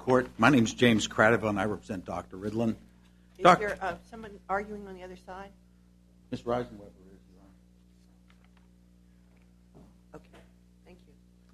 Court. My name is James Cradiville, and I represent Dr. Ridlin. Is there someone arguing on the other side? Ms. Reisenweber is, Your Honor. Okay, thank you.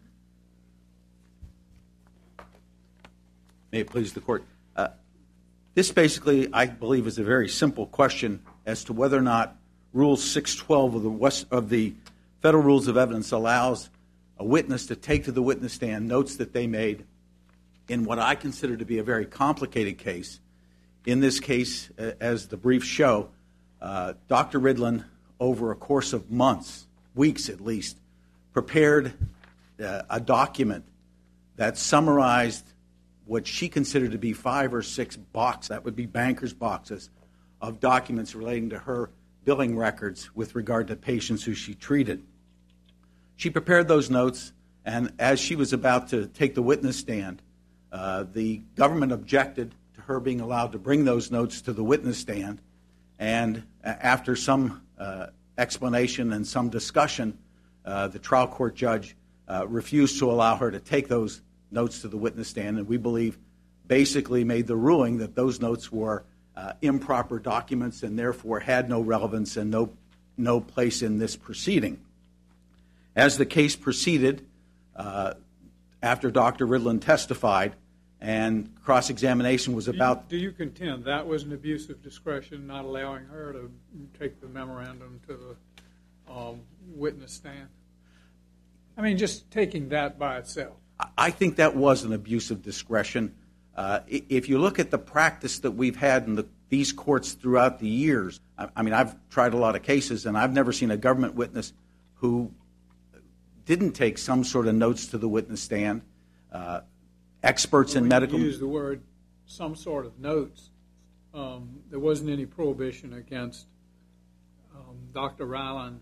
May it please the Court. This basically, I believe, is a very simple question as to whether or not Rule 612 of the Federal Rules of Evidence allows a witness to take to the witness stand notes that they made in what I consider to be a very complicated case. In this case, as the briefs show, Dr. Ridlin, over a course of months, weeks at least, prepared a document that summarized what she considered to be 5 or 6 boxes, that would be banker's boxes, of documents relating to her billing records with regard to patients who she treated. She prepared those notes, and as she was about to take the witness stand, the government objected to her being allowed to bring those notes to the witness stand, and after some explanation and some discussion, the trial court judge refused to allow her to take those notes to the witness stand, and we believe basically made the ruling that those notes were improper documents and therefore had no relevance and no place in this proceeding. As the case proceeded, after Dr. Ridlin testified and cross-examination was about... Do you contend that was an abuse of discretion, not allowing her to take the memorandum to the witness stand? I mean, just taking that by itself. I think that was an abuse of discretion. If you look at the practice that we've had in these courts throughout the years, I mean, I've tried a lot of cases, and I've never seen a government witness who didn't take some sort of notes to the witness stand. Experts in medical... You use the word some sort of notes. There wasn't any prohibition against Dr. Ryland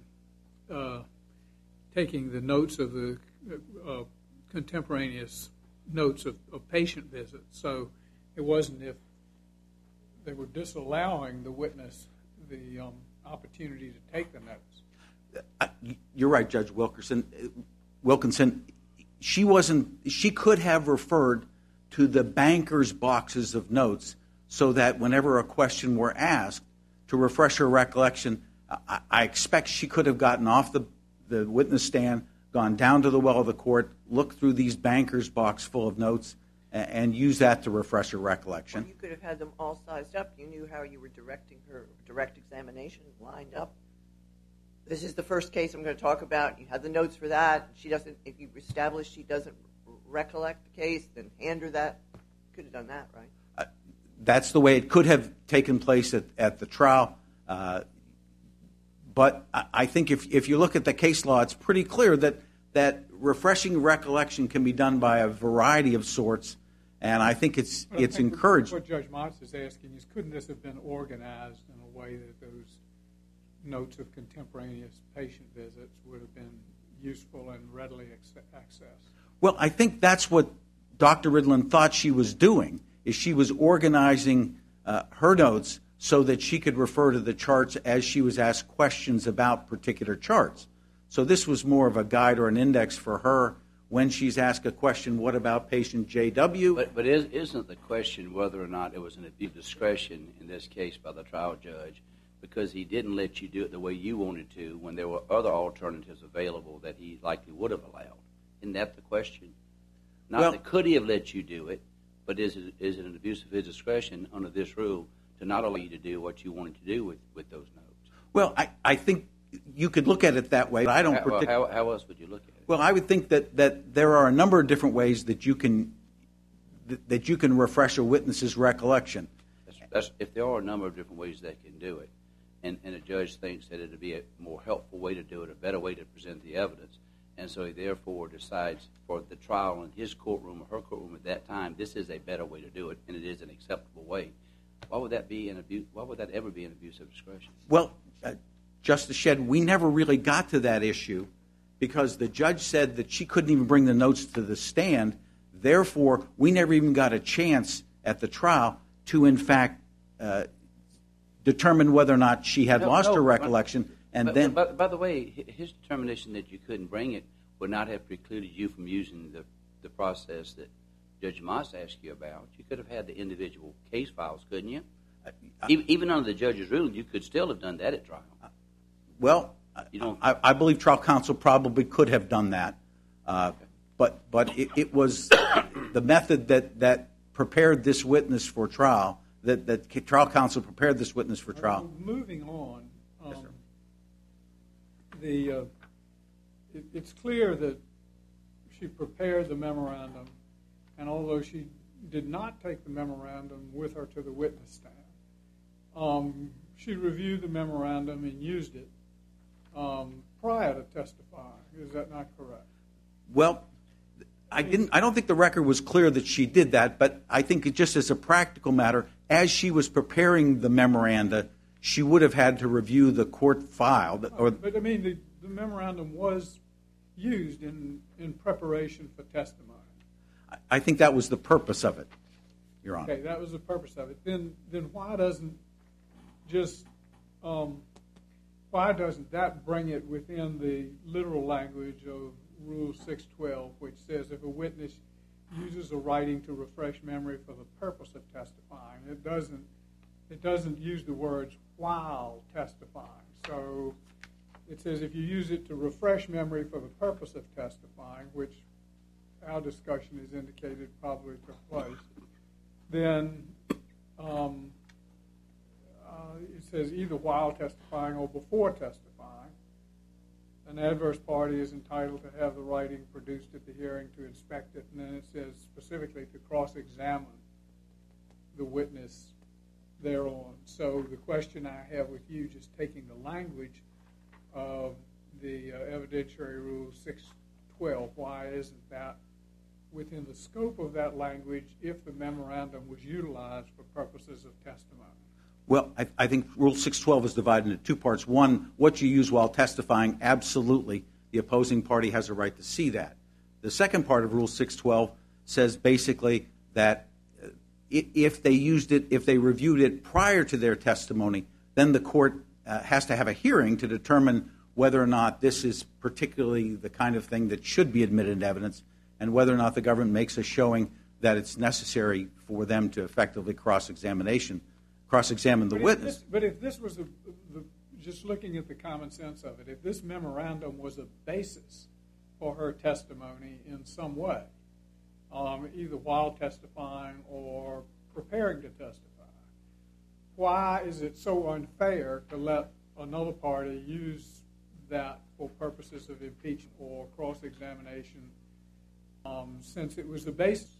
taking the notes of the contemporaneous notes of patient visits. So it wasn't if they were disallowing the witness the opportunity to take the notes. You're right, Judge Wilkinson. She could have referred to the banker's boxes of notes so that whenever a question were asked, to refresh her recollection, I expect she could have gotten off the witness stand, gone down to the well of the court, looked through these banker's box full of notes, and used that to refresh her recollection. Or you could have had them all sized up. You knew how you were directing her direct examination lined up. This is the first case I'm going to talk about. You had the notes for that. She doesn't. If you establish she doesn't recollect the case, then hand her that. Could have done that, right? That's the way it could have taken place at the trial. But I think if you look at the case law, it's pretty clear that refreshing recollection can be done by a variety of sorts, and I think it's encouraged. What Judge Motz is asking is, couldn't this have been organized in a way that those notes of contemporaneous patient visits would have been useful and readily accessed? Well, I think that's what Dr. Ridlin thought she was doing, is she was organizing her notes so that she could refer to the charts as she was asked questions about particular charts. So this was more of a guide or an index for her when she's asked a question, what about patient JW? But isn't the question whether or not it was an abuse of discretion in this case by the trial judge because he didn't let you do it the way you wanted to when there were other alternatives available that he likely would have allowed? Isn't that the question? Not that could he have let you do it, but is it an abuse of his discretion under this rule to not allow you to do what you wanted to do with those notes? Well, I think you could look at it that way. But I don't how else would you look at it? Well, I would think that there are a number of different ways that you can refresh a witness's recollection. If there are a number of different ways they can do it, and a judge thinks that it would be a more helpful way to do it, a better way to present the evidence, and so he therefore decides for the trial in his courtroom or her courtroom at that time, this is a better way to do it, and it is an acceptable way. Why would that be an abuse? Why would that ever be an abuse of discretion? Well, Justice Shedd, we never really got to that issue because the judge said that she couldn't even bring the notes to the stand. Therefore, we never even got a chance at the trial to, in fact, determine whether or not she had lost her recollection. But by the way, his determination that you couldn't bring it would not have precluded you from using the process that Judge Moss asked you about. You could have had the individual case files, couldn't you? Even under the judge's ruling, you could still have done that at trial. Well, I believe trial counsel probably could have done that, but it was the method that prepared this witness for trial, that trial counsel prepared this witness for trial. Moving on, Yes, sir. It's clear that she prepared the memorandum, and although she did not take the memorandum with her to the witness stand, she reviewed the memorandum and used it prior to testifying. Is that not correct? Well, I don't think the record was clear that she did that, but I think it just as a practical matter, as she was preparing the memoranda, she would have had to review the court file. But I mean, the memorandum was used in preparation for testimony. I think that was the purpose of it, Your Honor. Okay, that was the purpose of it. Then why doesn't that bring it within the literal language of Rule 612, which says if a witness uses a writing to refresh memory for the purpose of testifying, it doesn't use the words while testifying. So it says if you use it to refresh memory for the purpose of testifying, which our discussion has indicated probably took place, then it says either while testifying or before testifying. An adverse party is entitled to have the writing produced at the hearing to inspect it, and then it says specifically to cross-examine the witness thereon. So the question I have with you, just taking the language of the evidentiary Rule 612, why isn't that within the scope of that language if the memorandum was utilized for purposes of testimony? Well, I think Rule 612 is divided into two parts. One, what you use while testifying, absolutely, the opposing party has a right to see that. The second part of Rule 612 says basically that if they reviewed it prior to their testimony, then the court has to have a hearing to determine whether or not this is particularly the kind of thing that should be admitted into evidence, and whether or not the government makes a showing that it's necessary for them to effectively cross-examine the witness. But if this was just looking at the common sense of it, if this memorandum was a basis for her testimony in some way, either while testifying or preparing to testify, why is it so unfair to let another party use that for purposes of impeachment or cross-examination, since it was the basis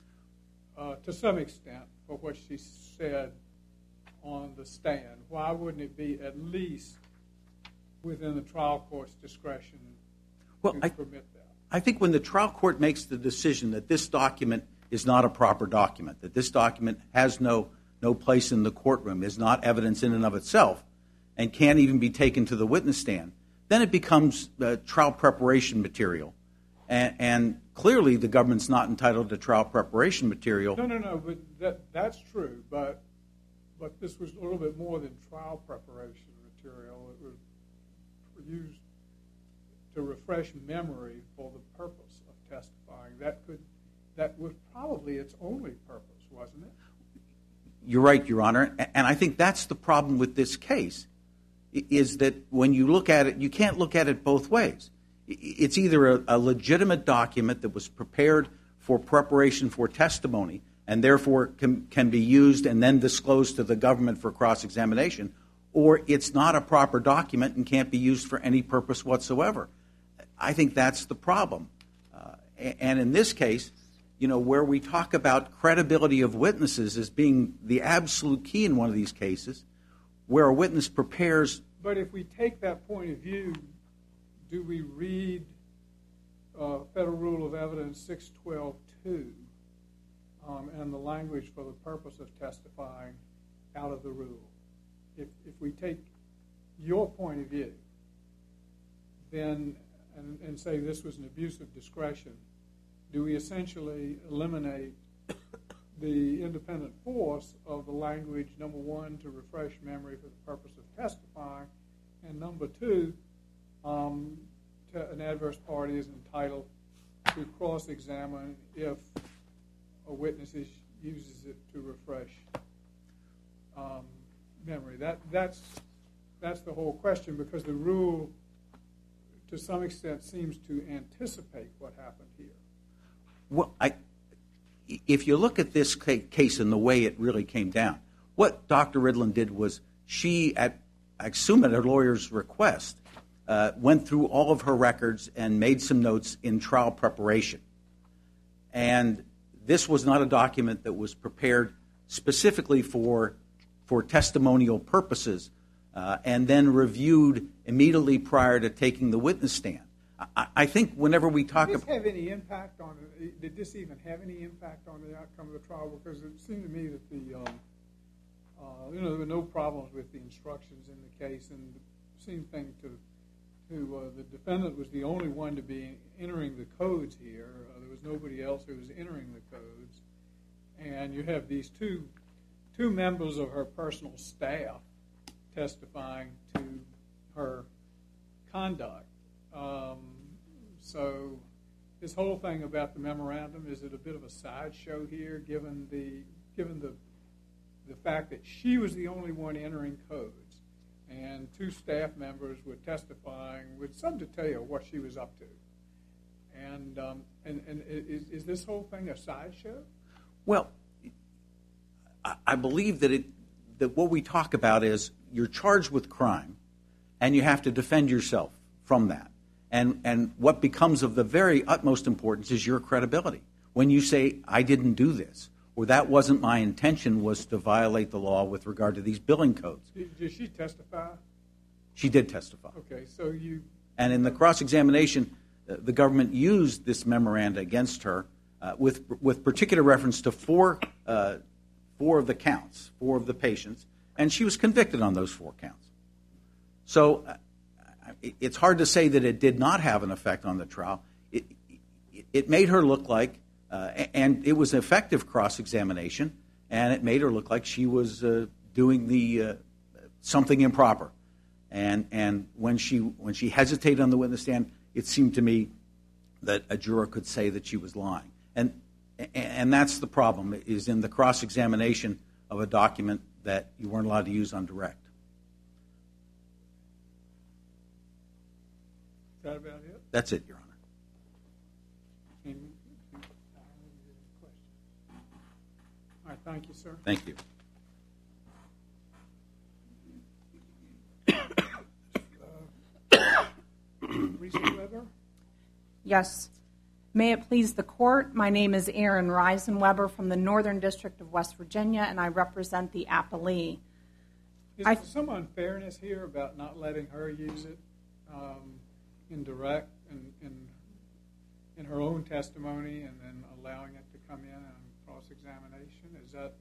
to some extent for what she said on the stand? Why wouldn't it be at least within the trial court's discretion to permit that? I think when the trial court makes the decision that this document is not a proper document, that this document has no place in the courtroom, is not evidence in and of itself, and can't even be taken to the witness stand, then it becomes trial preparation material. And clearly the government's not entitled to trial preparation material. No, but that's true, but this was a little bit more than trial preparation material. It was used to refresh memory for the purpose of testifying. That was probably its only purpose, wasn't it? You're right, Your Honor, and I think that's the problem with this case, is that when you look at it, you can't look at it both ways. It's either a legitimate document that was prepared for preparation for testimony and therefore can be used and then disclosed to the government for cross-examination, or it's not a proper document and can't be used for any purpose whatsoever. I think that's the problem. And in this case, where we talk about credibility of witnesses as being the absolute key in one of these cases, where a witness prepares... But if we take that point of view, do we read Federal Rule of Evidence 612.2 and the language for the purpose of testifying out of the rule? If we take your point of view, then and say this was an abuse of discretion, do we essentially eliminate the independent force of the language, number one, to refresh memory for the purpose of testifying, and number two, an adverse party is entitled to cross-examine if a witness uses it to refresh memory. That's the whole question, because the rule, to some extent, seems to anticipate what happened here. Well, if you look at this case and the way it really came down, what Dr. Ridland did was I assume at her lawyer's request, went through all of her records and made some notes in trial preparation. And this was not a document that was prepared specifically for testimonial purposes and then reviewed immediately prior to taking the witness stand. I think whenever we talk about... Did this even have any impact on the outcome of the trial? Because it seemed to me that there were no problems with the instructions in the case, and it seemed the defendant was the only one to be entering the codes here. There was nobody else who was entering the codes. And you have these two members of her personal staff testifying to her conduct. So this whole thing about the memorandum, is it a bit of a sideshow here, given the fact that she was the only one entering codes, and two staff members were testifying with some detail what she was up to? And is this whole thing a sideshow? Well, I believe that what we talk about is you're charged with crime, and you have to defend yourself from that. And what becomes of the very utmost importance is your credibility. When you say, I didn't do this, or that wasn't my intention, was to violate the law with regard to these billing codes. Did she testify? She did testify. Okay, so you... And in the cross-examination, the government used this memoranda against her with particular reference to four of the counts, 4 of the patients, and she was convicted on those 4 counts. So it's hard to say that it did not have an effect on the trial. It made her look like, and it was an effective cross-examination, and it made her look like she was doing something improper. And when she hesitated on the witness stand, it seemed to me that a juror could say that she was lying. And that's the problem, is in the cross-examination of a document that you weren't allowed to use on direct. Is that about it? That's it, Your Honor. All right, thank you, sir. Thank you. Reisenweber? Yes. May it please the Court, my name is Erin Reisenweber from the Northern District of West Virginia, and I represent the appellee. Is there some unfairness here about not letting her use it in direct in her own testimony, and then allowing it to come in on cross-examination? Is that,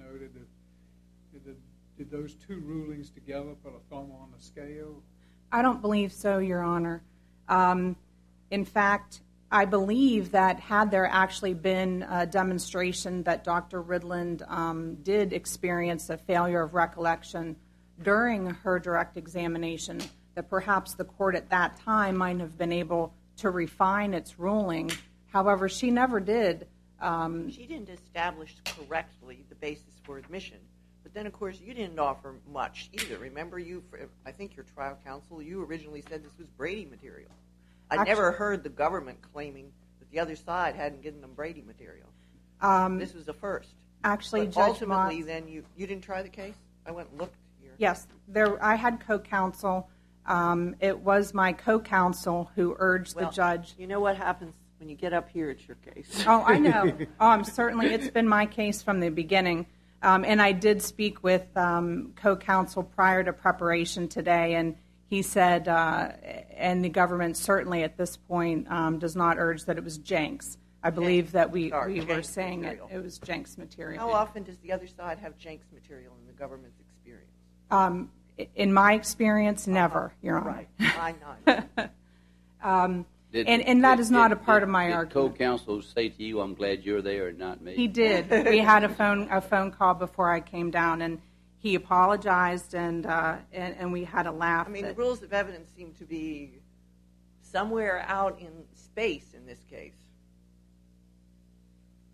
did those two rulings together put a thumb on the scale? I don't believe so, Your Honor. In fact, I believe that had there actually been a demonstration that Dr. Ridland did experience a failure of recollection during her direct examination, that perhaps the court at that time might have been able to refine its ruling. However, she never did. She didn't establish correctly the basis for admission. But then, of course, you didn't offer much either. Remember, I think your trial counsel, you originally said this was Brady material. I never heard the government claiming that the other side hadn't given them Brady material. This was the first. Actually, but Judge ultimately, Motz, then you didn't try the case? I went and looked here. Yes, I had co-counsel. It was my co-counsel who urged the judge. You know what happens when you get up here, it's your case. Oh, I know. Certainly, it's been my case from the beginning. And I did speak with co-counsel prior to preparation today, and he said, and the government certainly at this point does not urge that it was Jenks. I believe that we were saying it was Jenks material. How often does the other side have Jenks material in the government's experience? In my experience, never, Your Honor. Right. Mine. And that is not a part of my argument. Did co-counsel say to you, I'm glad you're there and not me? He did. We had a phone call before I came down, and he apologized, and we had a laugh. I mean, the rules of evidence seem to be somewhere out in space in this case.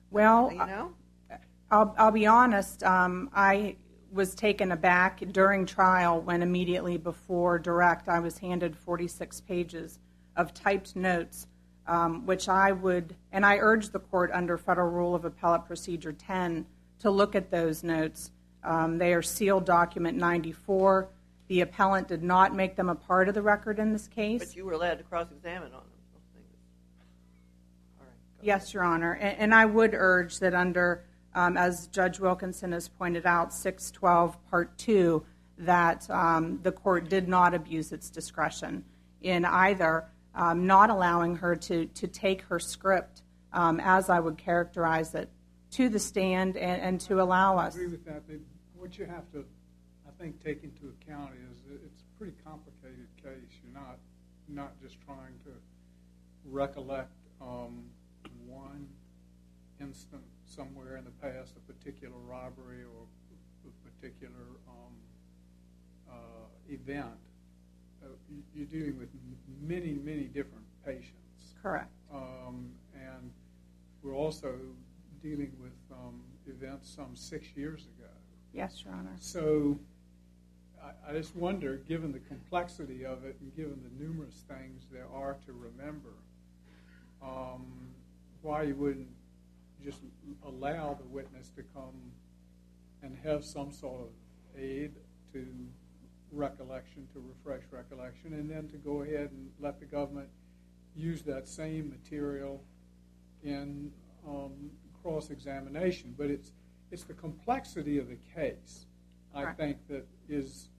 Well, You know? I'll be honest. I was taken aback during trial when immediately before direct I was handed 46 pages of typed notes, which I would, and I urged the court under Federal Rule of Appellate Procedure 10 to look at those notes. They are sealed document 94. The appellant did not make them a part of the record in this case. But you were allowed to cross-examine on them. All right. Yes, Your Honor. And I would urge that under, as Judge Wilkinson has pointed out, 612 Part 2, that the court did not abuse its discretion in either not allowing her to take her script, as I would characterize it, to the stand and to allow us. I agree with that. What you have to, I think, take into account is it's a pretty complicated case. You're not just trying to recollect one instant somewhere in the past, a particular robbery or a particular event. You're dealing with many, many different patients. Correct. And we're also dealing with events some 6 years ago. Yes, Your Honor. So I just wonder, given the complexity of it and given the numerous things there are to remember, why you wouldn't just allow the witness to come and have some sort of aid to recollection, to refresh recollection, and then to go ahead and let the government use that same material in cross-examination. But it's the complexity of the case, I think, that is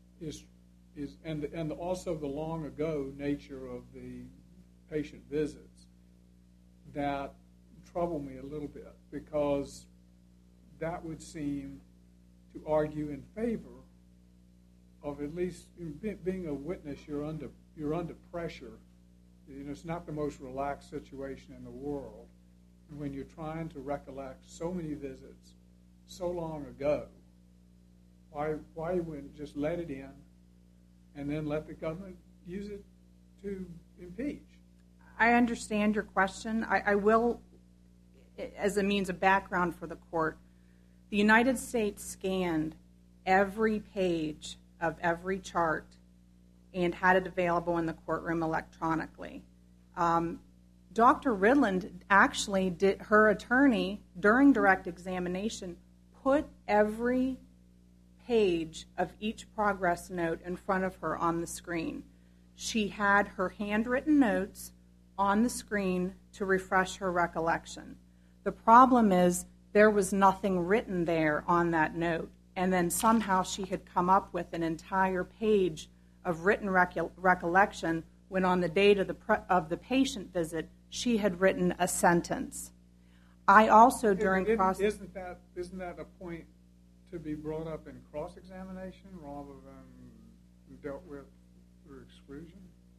and also the long ago nature of the patient visits that trouble me a little bit, because that would seem to argue in favor of at least being a witness. You're under pressure. It's not the most relaxed situation in the world. And when you're trying to recollect so many visits so long ago, why wouldn't just let it in and then let the government use it to impeach? I understand your question. I will, as a means of background for the court, the United States scanned every page of every chart and had it available in the courtroom electronically. Dr. Ridland actually did, her attorney, during direct examination, put every page of each progress note in front of her on the screen. She had her handwritten notes on the screen to refresh her recollection. The problem is there was nothing written there on that note, and then somehow she had come up with an entire page of written recollection when on the date of the patient visit she had written a sentence. I also during isn't that a point to be brought up in cross-examination rather than dealt with through exclusion?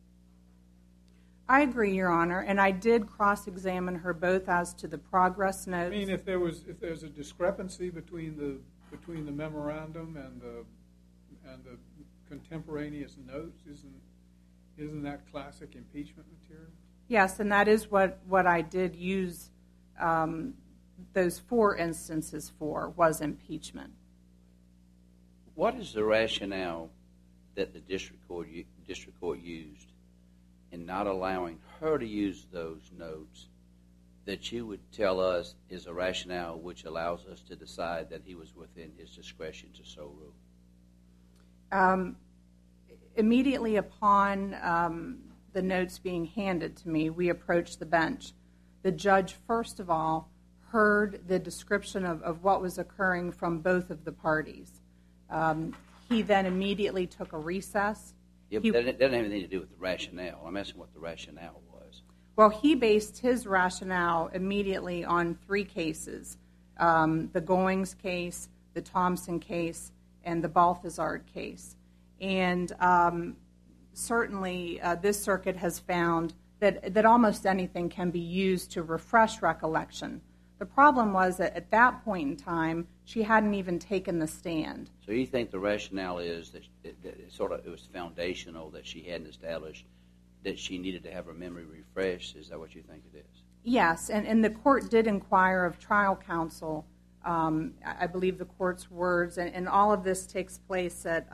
I agree, Your Honor, and I did cross-examine her both as to the progress notes. I mean, if there's a discrepancy between the memorandum and the contemporaneous notes, isn't that classic impeachment material? Yes, and that is what I did use those 4 instances for, was impeachment. What is the rationale that the district court used in not allowing her to use those notes that you would tell us is a rationale which allows us to decide that he was within his discretion to so rule? Immediately upon the notes being handed to me, we approached the bench. The judge, first of all, heard the description of what was occurring from both of the parties. He then immediately took a recess. Yeah, but that doesn't have anything to do with the rationale. I'm asking what the rationale was. Well, he based his rationale immediately on 3 cases, the Goings case, the Thompson case, and the Balthazar case. And certainly this circuit has found that almost anything can be used to refresh recollection. The problem was that at that point in time, she hadn't even taken the stand. So you think the rationale is that it was foundational, that she hadn't established that she needed to have her memory refreshed? Is that what you think it is? Yes, and the court did inquire of trial counsel, I believe the court's words, and all of this takes place at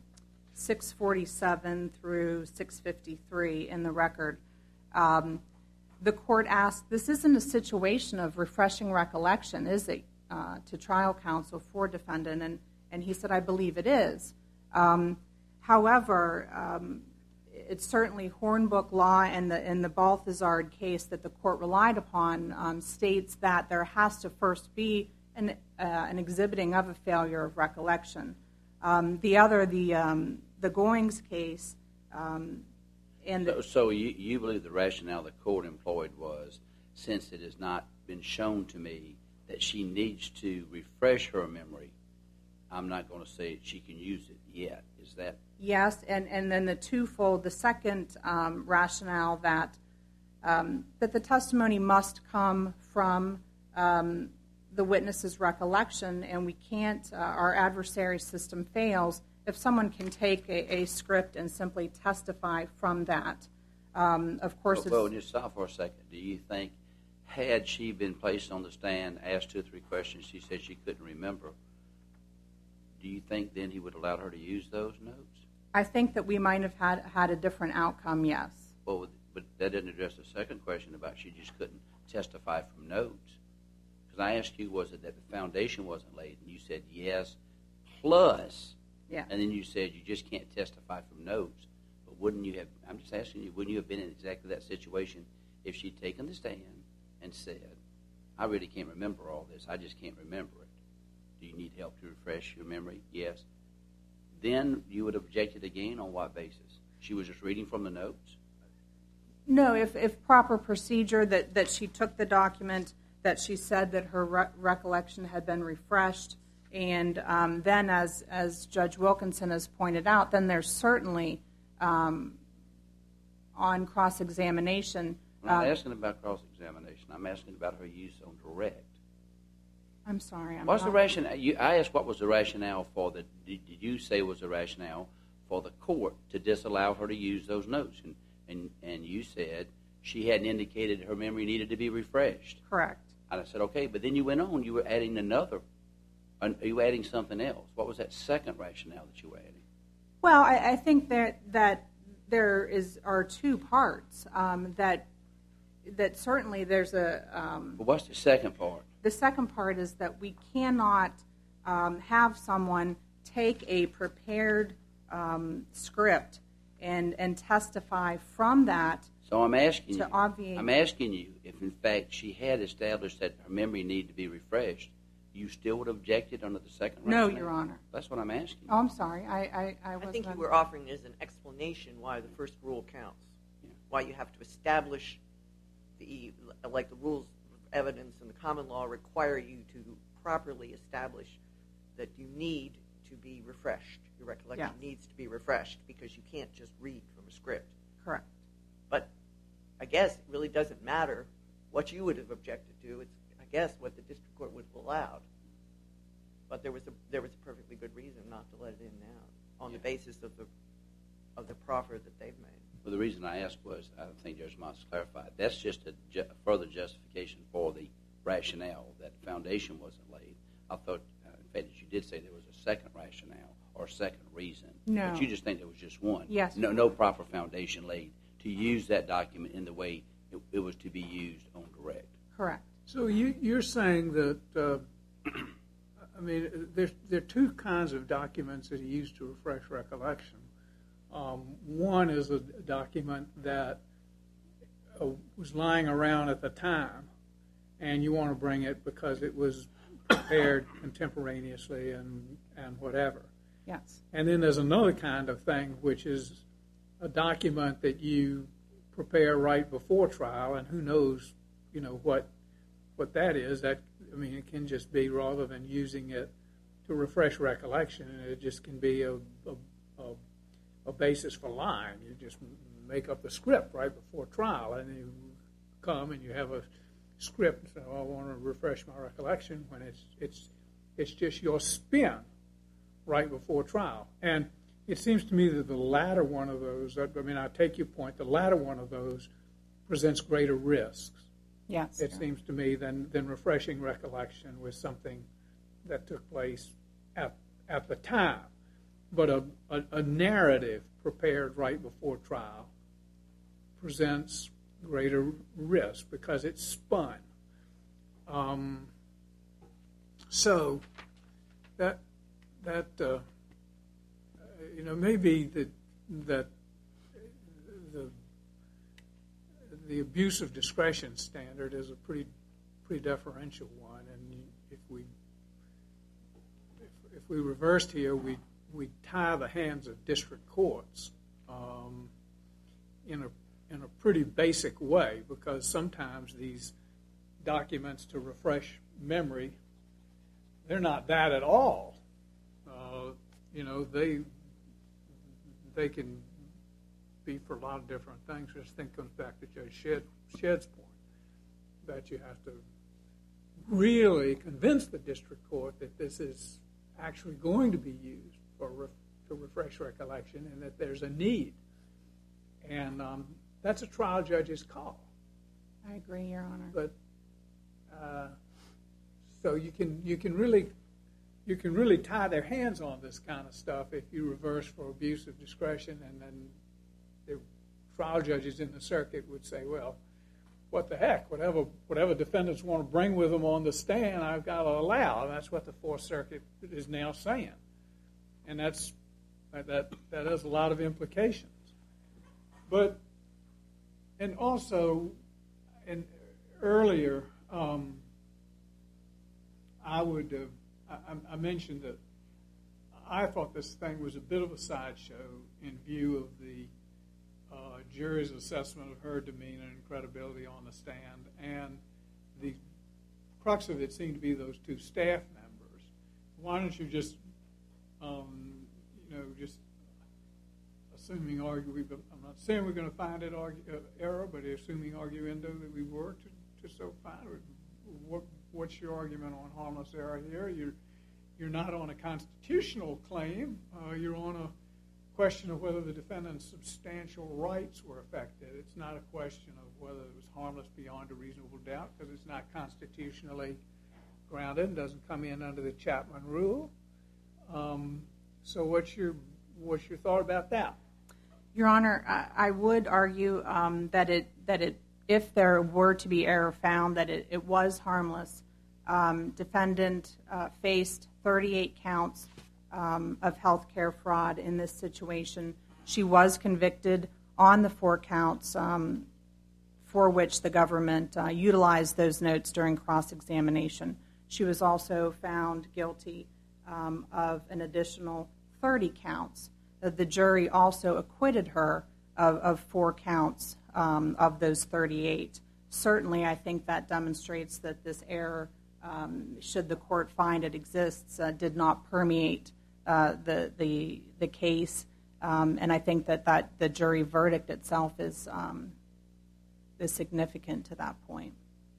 647 through 653 in the record. The court asked, this isn't a situation of refreshing recollection, is it, to trial counsel for defendant? And he said, I believe it is. However, it's certainly Hornbook law and the Balthazard case that the court relied upon states that there has to first be an exhibiting of a failure of recollection. The Goings case. So you believe the rationale the court employed was, since it has not been shown to me that she needs to refresh her memory, I'm not going to say she can use it yet. Is that? Yes, and then the second rationale that the testimony must come from the witness's recollection, and we can't, our adversary system fails if someone can take a script and simply testify from that. Of course, well, just stop for a second. Do you think, had she been placed on the stand, asked 2 or 3 questions, she said she couldn't remember, do you think then he would allow her to use those notes? I think that we might have had a different outcome, yes. Well, but that didn't address the second question about she just couldn't testify from notes. Because I asked you, was it that the foundation wasn't laid? And you said yes, plus, yeah. And then you said you just can't testify from notes. But wouldn't you have, I'm just asking you, wouldn't you have been in exactly that situation if she'd taken the stand and said, I really can't remember all this, I just can't remember it. Do you need help to refresh your memory? Yes. Then you would have objected again on what basis? She was just reading from the notes? No, if proper procedure, that she took the document, that she said that her recollection had been refreshed, and then as Judge Wilkinson has pointed out, then there's certainly on cross-examination. I'm not asking about cross-examination. I'm asking about her use on direct. I'm sorry. What's the rationale? I asked what was the rationale for the. Did you say was the rationale for the court to disallow her to use those notes? And you said she hadn't indicated her memory needed to be refreshed. Correct. And I said, okay, but then you went on. You were adding another. Are you adding something else? What was that second rationale that you were adding? Well, I think that there are 2 parts. That certainly there's a. But what's the second part? The second part is that we cannot have someone take a prepared script and testify from that. So I'm asking you. To obviate. I'm asking you if, in fact, she had established that her memory needed to be refreshed, you still would have objected under the second rationale? No, Your Honor. That's what I'm asking. Oh, I'm sorry. I think you were offering it as an explanation why the first rule counts. Yeah. Why you have to establish the rules of evidence and the common law require you to properly establish that you need to be refreshed. Your recollection needs to be refreshed because you can't just read from a script. Correct. But I guess it really doesn't matter what you would have objected to. It's, I guess, what the district court would have allowed. But there was a perfectly good reason not to let it in now on the basis of the proffer that they've made. Well, the reason I asked was, I think Judge Moss clarified, that's just a further justification for the rationale that the foundation wasn't laid. I thought, in fact, you did say there was a second rationale or a second reason. No. But you just think there was just one. Yes. No proper foundation laid to use that document in the way it was to be used on direct. Correct. So you're saying that, I mean, there are 2 kinds of documents that are used to refresh recollection. One is a document that was lying around at the time, and you want to bring it because it was prepared contemporaneously and whatever. Yes. And then there's another kind of thing, which is a document that you prepare right before trial, and who knows, what that is. That, I mean, it can just be, rather than using it to refresh recollection, it just can be a basis for lying. You just make up the script right before trial, and you come and you have a script and say, I want to refresh my recollection, when it's just your spin right before trial. And it seems to me that the latter one of those, I mean, I take your point, the latter one of those presents greater risks. Yes. it seems to me, than refreshing recollection with something that took place at the time. But a narrative prepared right before trial presents greater risk because it's spun. So that maybe that the abuse of discretion standard is a pretty deferential one, and if we reversed here, we tie the hands of district courts in a pretty basic way, because sometimes these documents to refresh memory, they're not that at all. They can be for a lot of different things. This thing comes back to Judge Shedd's point, that you have to really convince the district court that this is actually going to be used to refresh recollection, and that there's a need. And that's a trial judge's call. I agree, Your Honor. But so you can really tie their hands on this kind of stuff if you reverse for abuse of discretion, and then the trial judges in the circuit would say, well, what the heck, whatever defendants want to bring with them on the stand, I've got to allow. And that's what the Fourth Circuit is now saying, and that has a lot of implications. But and also, and earlier, I mentioned that I thought this thing was a bit of a sideshow in view of the jury's assessment of her demeanor and credibility on the stand, and the crux of it seemed to be those two staff members. Why don't you just assuming I'm not saying we're going to find it error, but assuming arguendo that we were to so find it, what's your argument on harmless error here? You're not on a constitutional claim. You're on a question of whether the defendant's substantial rights were affected. It's not a question of whether it was harmless beyond a reasonable doubt, because it's not constitutionally grounded and doesn't come in under the Chapman rule. So what's your thought about that? Your Honor, I would argue that if there were to be error found, that it was harmless. Defendant faced 38 counts of health care fraud in this situation. She was convicted on the 4 counts for which the government utilized those notes during cross-examination. She was also found guilty of an additional 30 counts. The jury also acquitted her of 4 counts of those 38. Certainly, I think that demonstrates that this error, should the court find it exists, did not permeate the case, and I think that the jury verdict itself is significant to that point.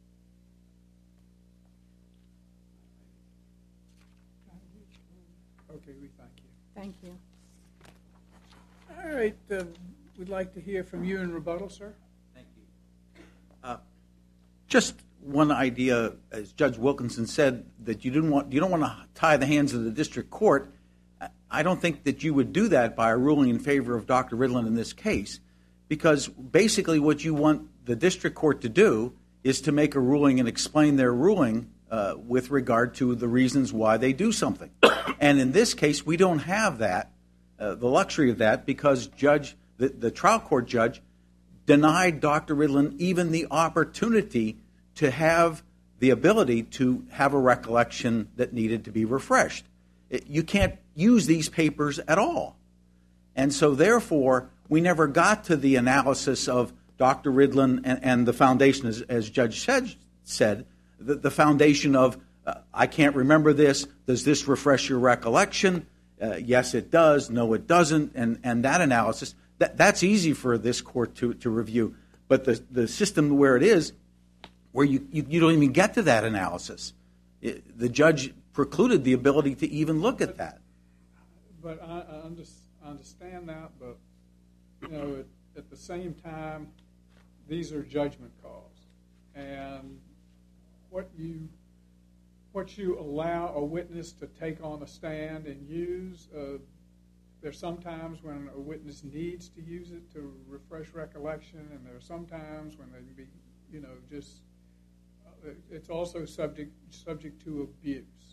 Okay, we thank you. Thank you. All right, we'd like to hear from you in rebuttal, sir. Thank you. Just one idea, as Judge Wilkinson said, that you don't want to tie the hands of the district court. I don't think that you would do that by a ruling in favor of Dr. Ridlin in this case, because basically what you want the district court to do is to make a ruling and explain their ruling with regard to the reasons why they do something. And in this case, we don't have that, the luxury of that, because the trial court judge denied Dr. Ridlin even the opportunity to have the ability to have a recollection that needed to be refreshed. You can't use these papers at all. And so therefore, we never got to the analysis of Dr. Ridlin and the foundation, as Judge said, the foundation of, I can't remember this, does this refresh your recollection? Yes, it does. No, it doesn't. And that analysis, that's easy for this court to review. But the system where it is, where you don't even get to that analysis, the judge precluded the ability to even look at that. But I understand that, but at the same time, these are judgment calls. and what you allow a witness to take on a stand and use. There's sometimes when a witness needs to use it to refresh recollection, and there's sometimes when they can be, just it's also subject to abuse.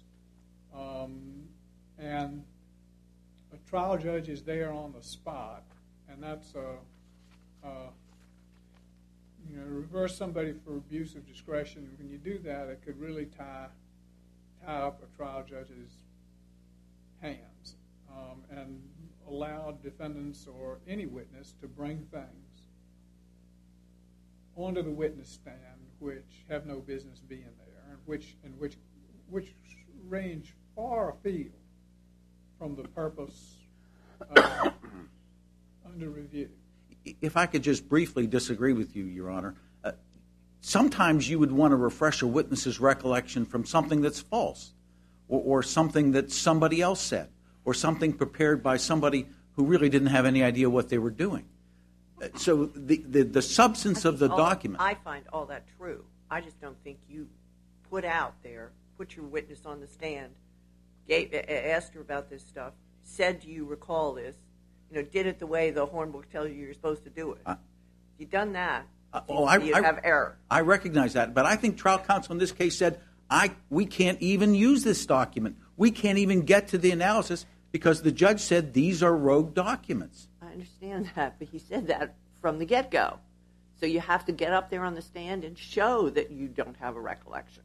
And a trial judge is there on the spot, and that's reverse somebody for abuse of discretion. When you do that, it could really tie up a trial judge's hands and allow defendants or any witness to bring things onto the witness stand which have no business being there, and which range far afield from the purpose under review. If I could just briefly disagree with you, Your Honor, sometimes you would want to refresh a witness's recollection from something that's false, or something that somebody else said, or something prepared by somebody who really didn't have any idea what they were doing. So the substance of the document... I find all that true. I just don't think you put your witness on the stand, asked her about this stuff, said, do you recall this, did it the way the Hornbook tells you you're supposed to do it. You've done that. You have error. I recognize that, but I think trial counsel in this case said, we can't even use this document. We can't even get to the analysis because the judge said these are rogue documents. I understand that, but he said that from the get-go. So you have to get up there on the stand and show that you don't have a recollection.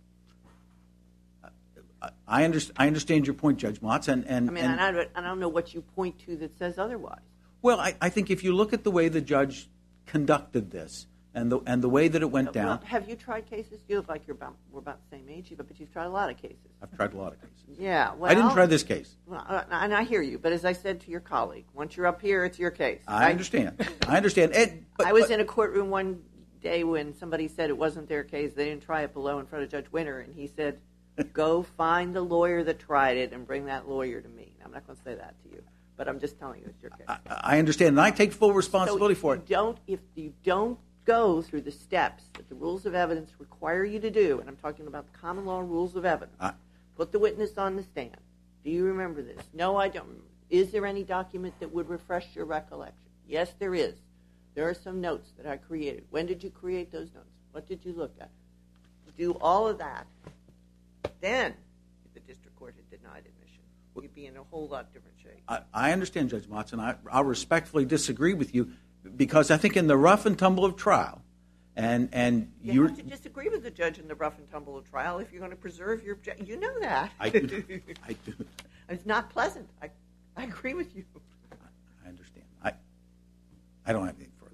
I understand your point, Judge Motz. I don't know what you point to that says otherwise. Well, I think if you look at the way the judge conducted this and the way that it went down. Well, have you tried cases? You look like we're about the same age, but you've tried a lot of cases. I've tried a lot of cases. Yeah. Well, I didn't try this case. Well, and I hear you, but as I said to your colleague, once you're up here, it's your case. I understand. I was in a courtroom one day when somebody said it wasn't their case. They didn't try it below in front of Judge Winter, and he said, go find the lawyer that tried it and bring that lawyer to me. I'm not going to say that to you, but I'm just telling you it's your case. I understand, and I take full responsibility for it. If you don't go through the steps that the rules of evidence require you to do, and I'm talking about the common law rules of evidence, put the witness on the stand. Do you remember this? No, I don't remember. Is there any document that would refresh your recollection? Yes, there is. There are some notes that I created. When did you create those notes? What did you look at? Do all of that. Then, if the district court had denied admission, you'd be in a whole lot different shape. I understand, Judge Motz, and I respectfully disagree with you because I think in the rough and tumble of trial, and you have to disagree with the judge in the rough and tumble of trial if you're going to preserve your objection. You know that. I do. It's not pleasant. I agree with you. I understand. I don't have anything further.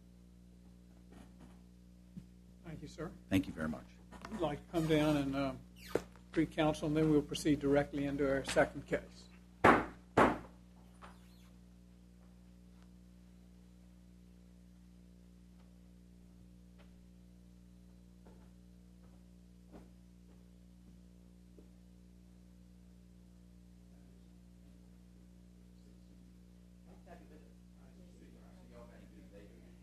Thank you, sir. Thank you very much. I'd like to come down and pre-counsel, and then we'll proceed directly into our second case.